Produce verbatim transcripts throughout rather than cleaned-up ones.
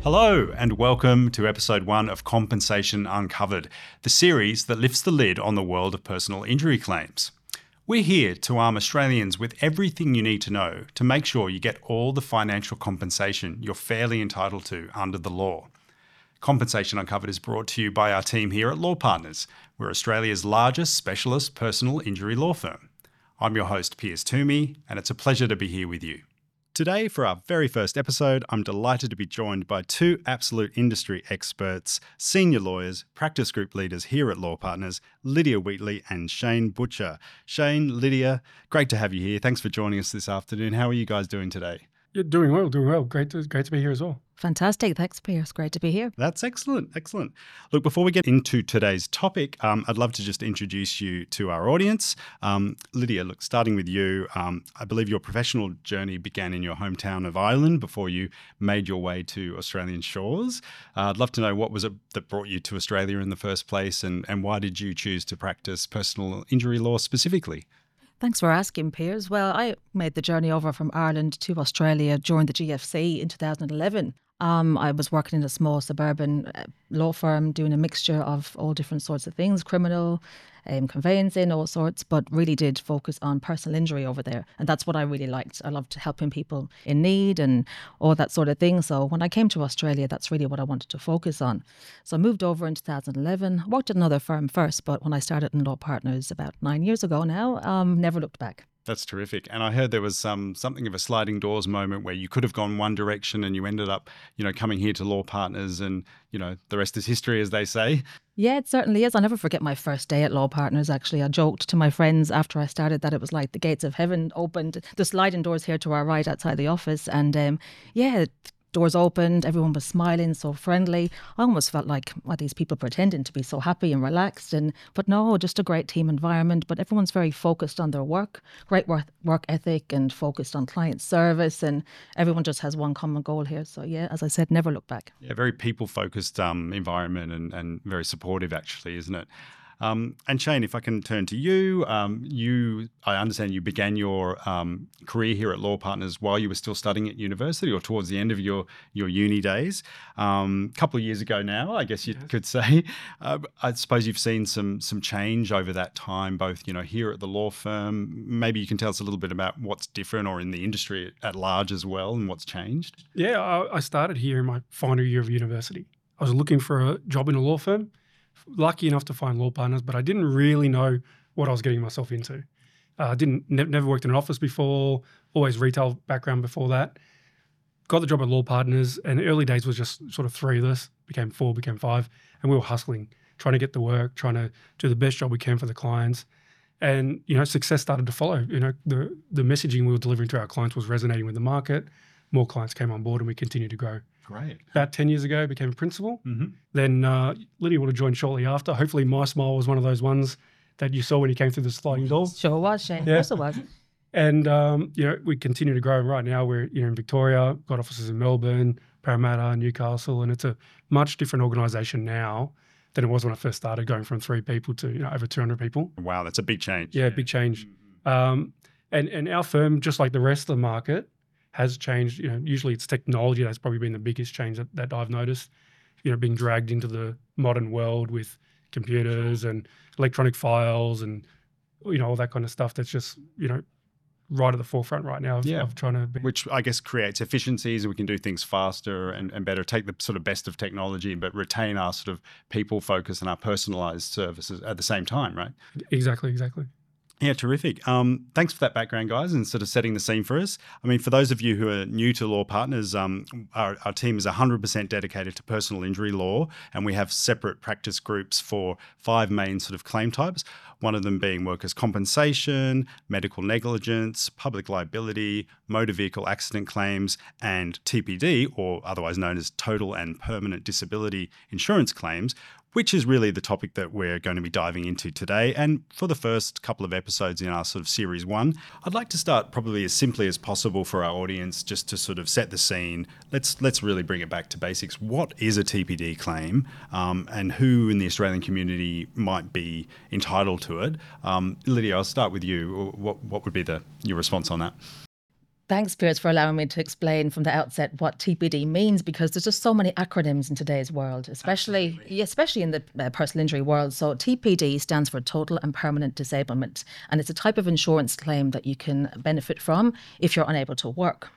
Hello and welcome to episode one of Compensation Uncovered, the series that lifts the lid on the world of personal injury claims. We're here to arm Australians with everything you need to know to make sure you get all the financial compensation you're fairly entitled to under the law. Compensation Uncovered is brought to you by our team here at Law Partners. We're Australia's largest specialist personal injury law firm. I'm your host, Piers Toomey, and it's a pleasure to be here with you. Today, for our very first episode, I'm delighted to be joined by two absolute industry experts, senior lawyers, practice group leaders here at Law Partners, Lydia Wheatley and Shane Butcher. Shane, Lydia, great to have you here. Thanks for joining us this afternoon. How are you guys doing today? You're doing well, doing well. Great to, great to be here as well. Fantastic. Thanks, Piers. Great to be here. That's excellent. Excellent. Look, before we get into today's topic, um, I'd love to just introduce you to our audience. Um, Lydia, look, starting with you, um, I believe your professional journey began in your hometown of Ireland before you made your way to Australian shores. Uh, I'd love to know what was it that brought you to Australia in the first place, and, and why did you choose to practice personal injury law specifically? Thanks for asking, Piers. Well, I made the journey over from Ireland to Australia during the G F C in two thousand eleven. Um, I was working in a small suburban uh, law firm doing a mixture of all different sorts of things, criminal, um, conveyancing, all sorts, but really did focus on personal injury over there. And that's what I really liked. I loved helping people in need and all that sort of thing. So when I came to Australia, that's really what I wanted to focus on. So I moved over in two thousand eleven, worked at another firm first, but when I started in Law Partners about nine years ago now, um, never looked back. That's terrific. And I heard there was um, something of a sliding doors moment where you could have gone one direction and you ended up, you know, coming here to Law Partners and, you know, the rest is history, as they say. Yeah, it certainly is. I'll never forget my first day at Law Partners, actually. I joked to my friends after I started that it was like the gates of heaven opened, the sliding doors here to our right outside the office. And um, yeah, doors opened, everyone was smiling, so friendly. I almost felt like, well, these people pretending to be so happy and relaxed. And But no, just a great team environment. But everyone's very focused on their work, great work, work ethic and focused on client service. And everyone just has one common goal here. So yeah, as I said, never look back. Yeah, very people-focused um, environment and, and very supportive, actually, isn't it? Um, and Shane, if I can turn to you, um, you, I understand you began your um, career here at Law Partners while you were still studying at university or towards the end of your, your uni days. Um, a couple of years ago now, I guess you yes. could say. Uh, I suppose you've seen some some change over that time, both, you know, here at the law firm. Maybe you can tell us a little bit about what's different or in the industry at large as well and what's changed. Yeah, I, I started here in my final year of university. I was looking for a job in a law firm. Lucky enough to find Law Partners, but I didn't really know what I was getting myself into. I uh, didn't ne- never worked in an office before, always retail background before that. Got the job at Law Partners, and the early days was just sort of three of us, became four, became five, and we were hustling, trying to get the work, trying to do the best job we can for the clients. And, you know, success started to follow. You know, the, the messaging we were delivering to our clients was resonating with the market. More clients came on board and we continued to grow. Great. About ten years ago, became a principal. Mm-hmm. Then uh, Lydia would have joined shortly after. Hopefully my smile was one of those ones that you saw when you came through the sliding door. Sure was, Shane. Yeah. Yes, it was. And, um, you know, we continue to grow. Right now we're, you know, in Victoria, got offices in Melbourne, Parramatta, Newcastle, and it's a much different organisation now than it was when I first started, going from three people to, you know, over two hundred people. Wow, that's a big change. Yeah, yeah. big change. Mm-hmm. Um, and, and our firm, just like the rest of the market, has changed. You know, usually it's technology that's probably been the biggest change that, that I've noticed, you know, being dragged into the modern world with computers and electronic files and, you know, all that kind of stuff that's just, you know, right at the forefront right now of, yeah. of trying to be. Which I guess creates efficiencies. We can do things faster and, and better, take the sort of best of technology, but retain our sort of people focus and our personalised services at the same time, right? Exactly, exactly. Yeah, terrific. Um, thanks for that background, guys, and sort of setting the scene for us. I mean, for those of you who are new to Law Partners, um, our, our team is one hundred percent dedicated to personal injury law, and we have separate practice groups for five main sort of claim types, one of them being workers' compensation, medical negligence, public liability, motor vehicle accident claims, and T P D, or otherwise known as total and permanent disability insurance claims, which is really the topic that we're going to be diving into today. And for the first couple of episodes in our sort of series one, I'd like to start probably as simply as possible for our audience, just to sort of set the scene. Let's let's really bring it back to basics. What is a T P D claim, um, and who in the Australian community might be entitled to it? Um, Lydia, I'll start with you. What what would be the your response on that? Thanks, Piers, for allowing me to explain from the outset what T P D means, because there's just so many acronyms in today's world, especially yeah, especially in the uh, personal injury world. So T P D stands for Total and Permanent Disablement, and it's a type of insurance claim that you can benefit from if you're unable to work.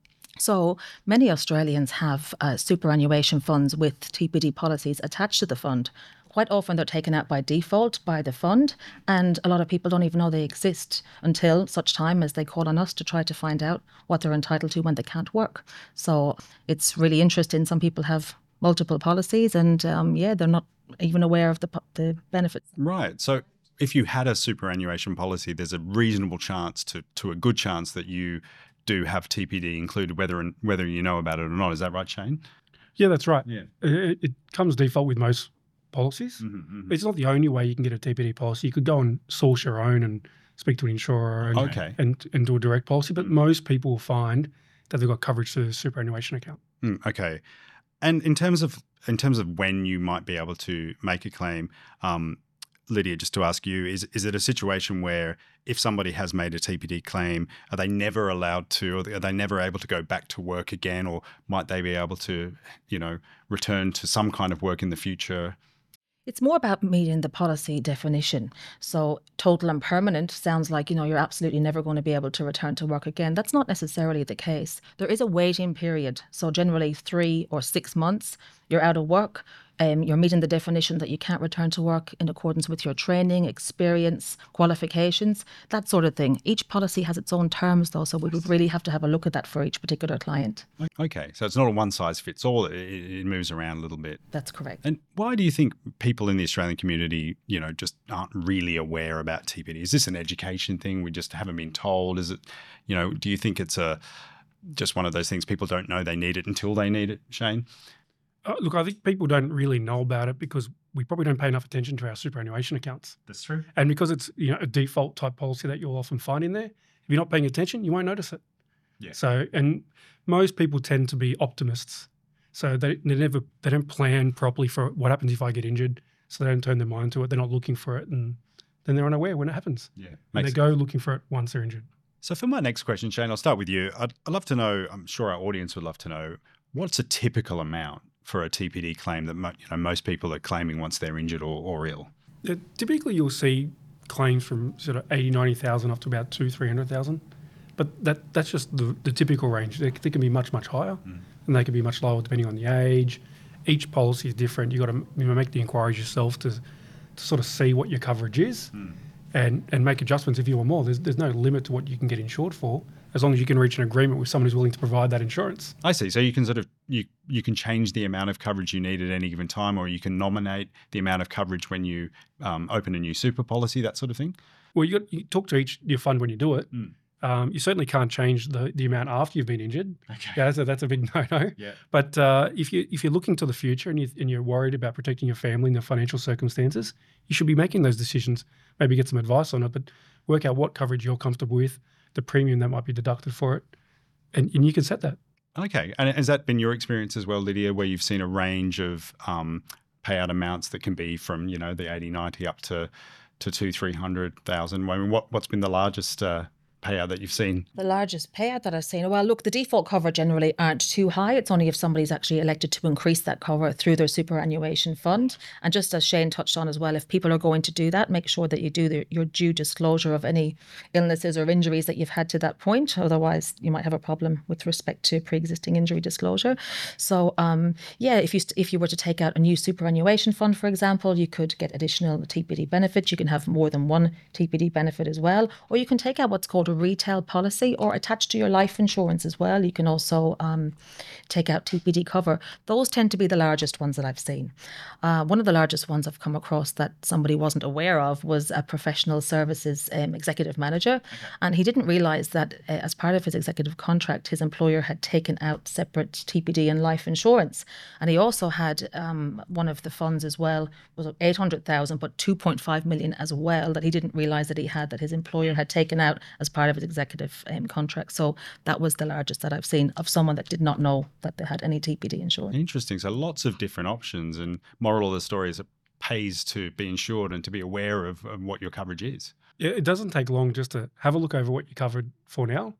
So many Australians have uh, superannuation funds with T P D policies attached to the fund. Quite often they're taken out by default by the fund, and a lot of people don't even know they exist until such time as they call on us to try to find out what they're entitled to when they can't work. So it's really interesting. Some people have multiple policies and um, yeah, they're not even aware of the, the benefits. Right. So if you had a superannuation policy, there's a reasonable chance to, to a good chance that you do have T P D included, whether whether you know about it or not. Is that right, Shane? Yeah, that's right. Yeah. It, it comes default with most policies. Mm-hmm, mm-hmm. It's not the only way you can get a T P D policy. You could go and source your own and speak to an insurer and, okay. and, and do a direct policy, but most people will find that they've got coverage through the superannuation account. Mm, okay. And in terms of in terms of when you might be able to make a claim, um, Lydia, just to ask you, is is it a situation where if somebody has made a T P D claim, are they never allowed to, or are they never able to go back to work again, or might they be able to, you know, return to some kind of work in the future? It's more about meeting the policy definition. So total and permanent sounds like, you know, you're absolutely never going to be able to return to work again. That's not necessarily the case. There is a waiting period. So generally three or six months, you're out of work. Um, you're meeting the definition that you can't return to work in accordance with your training, experience, qualifications, that sort of thing. Each policy has its own terms, though, so we would really have to have a look at that for each particular client. Okay, so it's not a one-size-fits-all. It, it moves around a little bit. That's correct. And why do you think people in the Australian community, you know, just aren't really aware about T P D? Is this an education thing? We just haven't been told? Is it, you know, do you think it's a just one of those things people don't know they need it until they need it, Shane? Uh, look, I think people don't really know about it because we probably don't pay enough attention to our superannuation accounts. That's true. And because it's, you know, a default type policy that you'll often find in there, if you're not paying attention, you won't notice it. Yeah. So, and most people tend to be optimists. So they, they never, they don't plan properly for what happens if I get injured. So they don't turn their mind to it. They're not looking for it. And then they're unaware when it happens. Yeah. And Makes they sense. go looking for it once they're injured. So for my next question, Shane, I'll start with you. I'd, I'd love to know, I'm sure our audience would love to know, what's a typical amount for a T P D claim that mo- you know, most people are claiming once they're injured or, or ill? Yeah, typically you'll see claims from sort of eighty, ninety thousand up to about two, three hundred thousand. But that that's just the, the typical range. They, they can be much, much higher mm. and they can be much lower depending on the age. Each policy is different. You've got to you know, make the inquiries yourself to, to sort of see what your coverage is mm. and, and make adjustments if you want more. There's, there's no limit to what you can get insured for, as long as you can reach an agreement with someone who's willing to provide that insurance. I see. So you can sort of, you you can change the amount of coverage you need at any given time, or you can nominate the amount of coverage when you um, open a new super policy, that sort of thing? Well, you, got, you talk to each your fund when you do it. Mm. Um, you certainly can't change the, the amount after you've been injured. Okay. Yeah, that's a, that's a big no-no. Yeah. But uh, if, you, if you're looking to the future and, you, and you're worried about protecting your family and their financial circumstances, you should be making those decisions. Maybe get some advice on it, but work out what coverage you're comfortable with, the premium that might be deducted for it, and, and you can set that. Okay. And has that been your experience as well, Lydia, where you've seen a range of um, payout amounts that can be from, you know, the eighty, ninety up to, to two, three hundred thousand? I mean, what, what's been the largest uh, payout that you've seen? The largest payout that I've seen, well, look, the default cover generally aren't too high. It's only if somebody's actually elected to increase that cover through their superannuation fund. And just as Shane touched on as well, if people are going to do that, make sure that you do the, your due disclosure of any illnesses or injuries that you've had to that point. Otherwise, you might have a problem with respect to pre-existing injury disclosure. So, um, yeah, if you if you were to take out a new superannuation fund, for example, you could get additional T P D benefits. You can have more than one T P D benefit as well. Or you can take out what's called a retail policy, or attached to your life insurance as well. You can also um, take out T P D cover. Those tend to be the largest ones that I've seen. Uh, one of the largest ones I've come across that somebody wasn't aware of was a professional services um, executive manager. Okay. And he didn't realise that uh, as part of his executive contract, his employer had taken out separate T P D and life insurance. And he also had um, one of the funds as well, was eight hundred thousand, but two point five million as well, that he didn't realise that he had, that his employer had taken out as part of his executive um, contract. So that was the largest that I've seen of someone that did not know that they had any T P D insurance. Interesting. So lots of different options, and moral of the story is it pays to be insured and to be aware of, of what your coverage is. Yeah, it doesn't take long just to have a look over what you're covered for now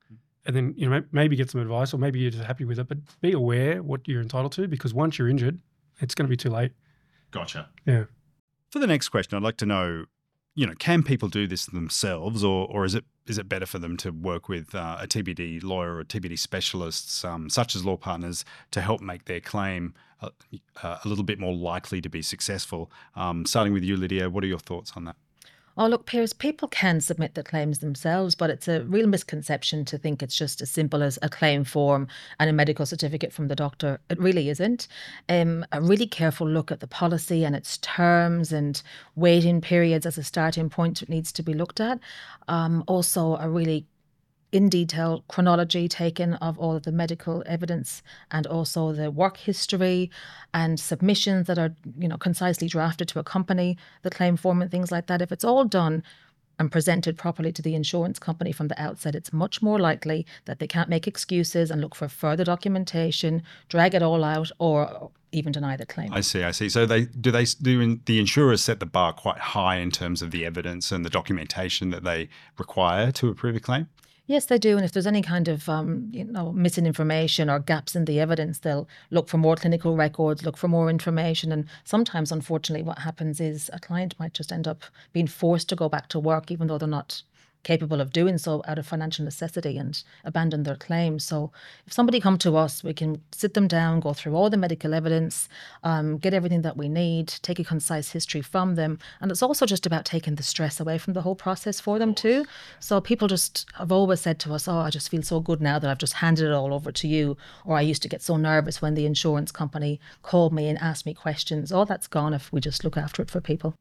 and then, you know, may- maybe get some advice, or maybe you're just happy with it, but be aware what you're entitled to, because once you're injured, it's going to be too late. Gotcha. Yeah. For the next question, I'd like to know, you know, can people do this themselves, or or is it is it better for them to work with uh, a T B D lawyer or T B D specialists, um, such as Law Partners, to help make their claim a, a little bit more likely to be successful? Um, starting with you, Lydia, what are your thoughts on that? Oh, look, Piers, people can submit their claims themselves, but it's a real misconception to think it's just as simple as a claim form and a medical certificate from the doctor. It really isn't. Um, a really careful look at the policy and its terms and waiting periods as a starting point needs to be looked at. Um, also, a really in detail chronology taken of all of the medical evidence, and also the work history and submissions that are, you know, concisely drafted to accompany the claim form and things like that. If it's all done and presented properly to the insurance company from the outset, it's much more likely that they can't make excuses and look for further documentation, drag it all out, or even deny the claim. I see, I see. So they do they do the insurers set the bar quite high in terms of the evidence and the documentation that they require to approve a claim? Yes, they do. And if there's any kind of, um, you know, missing information or gaps in the evidence, they'll look for more clinical records, look for more information. And sometimes, unfortunately, what happens is a client might just end up being forced to go back to work, even though they're not capable of doing so out of financial necessity, and abandon their claim. So if somebody come to us, we can sit them down, go through all the medical evidence, um, get everything that we need, take a concise history from them. And it's also just about taking the stress away from the whole process for them too. So people just have always said to us, oh, I just feel so good now that I've just handed it all over to you. Or I used to get so nervous when the insurance company called me and asked me questions. All that's gone if we just look after it for people.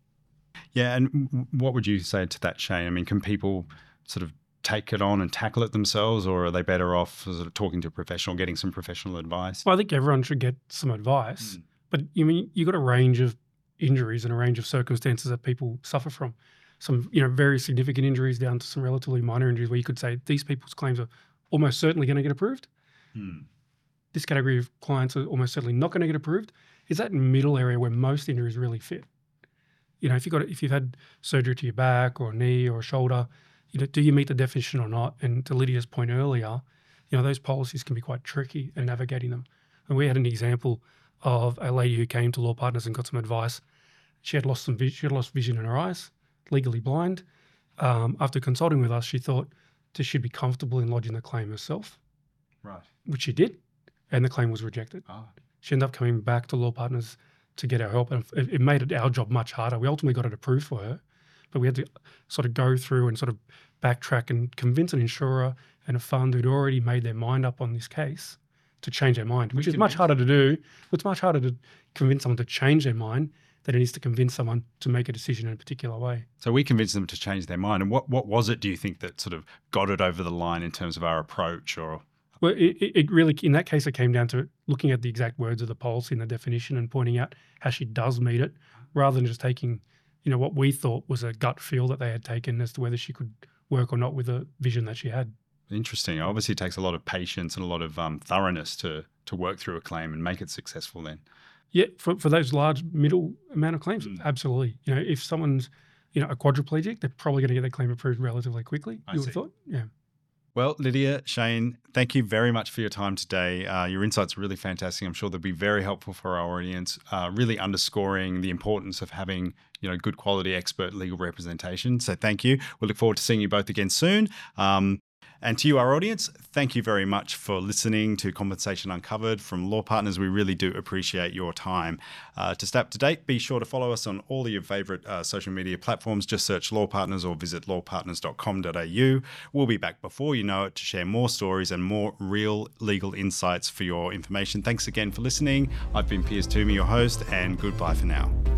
Yeah, and what would you say to that, Shane? I mean, can people sort of take it on and tackle it themselves, or are they better off sort of talking to a professional, getting some professional advice? Well, I think everyone should get some advice, mm. but you mean you've got a range of injuries and a range of circumstances that people suffer from. Some, you know, very significant injuries down to some relatively minor injuries where you could say these people's claims are almost certainly going to get approved. Mm. This category of clients are almost certainly not going to get approved. Is that middle area where most injuries really fit? You know, if you've got, if you've had surgery to your back or knee or shoulder, you know, do you meet the definition or not? And to Lydia's point earlier, you know, those policies can be quite tricky in navigating them. And we had an example of a lady who came to Law Partners and got some advice. She had lost some, she had lost vision in her eyes, legally blind. Um, after consulting with us, she thought that she'd be comfortable in lodging the claim herself. Right. Which she did, and the claim was rejected. Oh. She ended up coming back to Law Partners to get our help, and it, it made it our job much harder. We ultimately got it approved for her, but we had to sort of go through and sort of backtrack and convince an insurer and a fund who'd already made their mind up on this case to change their mind, which is much harder to do. It's much harder to convince someone to change their mind than it is to convince someone to make a decision in a particular way. So we convinced them to change their mind. And what, what was it, do you think, that sort of got it over the line in terms of our approach? Or Well, it, it really, in that case, it came down to looking at the exact words of the policy and the definition and pointing out how she does meet it, rather than just taking, you know, what we thought was a gut feel that they had taken as to whether she could work or not with the vision that she had. Interesting. Obviously, it takes a lot of patience and a lot of um, thoroughness to to work through a claim and make it successful then. Yeah, for, for those large middle amount of claims, mm. absolutely. You know, if someone's, you know, a quadriplegic, they're probably going to get their claim approved relatively quickly, I you see. would have thought. Yeah. Well, Lydia, Shane, thank you very much for your time today. Uh, your insights are really fantastic. I'm sure they'll be very helpful for our audience, uh, really underscoring the importance of having, you know, good quality expert legal representation. So thank you. We look forward to seeing you both again soon. Um, And to you, our audience, thank you very much for listening to Compensation Uncovered from Law Partners. We really do appreciate your time. Uh, to stay up to date, be sure to follow us on all of your favourite uh, social media platforms. Just search Law Partners or visit law partners dot com dot a u. We'll be back before you know it to share more stories and more real legal insights for your information. Thanks again for listening. I've been Piers Toomey, your host, and goodbye for now.